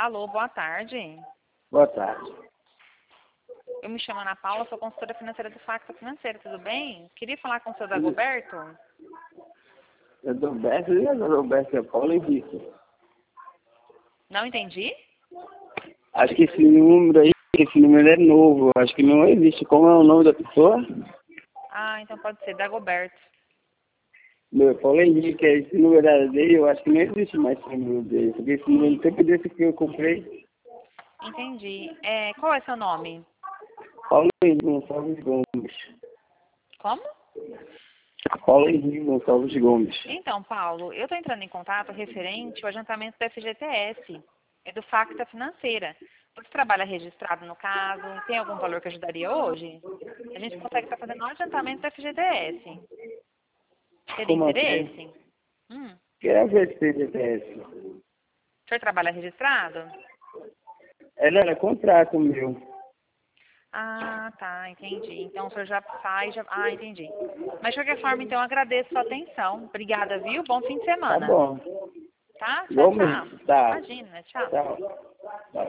Alô, boa tarde. Boa tarde. Eu me chamo Ana Paula, sou consultora financeira do Facta Financeira, tudo bem? Queria falar com o seu Dagoberto. Dagoberto e a Dagoberto é Paulo Henrique. Não entendi? Acho que esse número é novo. Acho que não existe. Como é o nome da pessoa? Ah, então pode ser Dagoberto. Meu, Paulo Henrique, esse número dele, eu acho que não existe mais esse número dele. Porque esse número sempre desse que eu comprei. Entendi. Qual é seu nome? Paulo Henrique Gonçalves Gomes. Como? Paulo Henrique Gonçalves Gomes. Então, Paulo, eu estou entrando em contato referente ao adiantamento da FGTS, é do Facta Financeira. Você trabalha registrado no caso? Tem algum valor que ajudaria hoje? A gente consegue estar fazendo um adiantamento da FGTS. Teria Como interesse? assim? Quero ver se FGTS. O senhor trabalha registrado? Era contrato meu. Ah, tá, entendi. Então o senhor já faz, já... Ah, entendi. Mas de qualquer forma, então, eu agradeço a sua atenção. Obrigada, viu? Bom fim de Tá semana. bom. Tá? Tchau, Gomes? tchau. Tá. Imagina, tchau. Tchau. Tchau.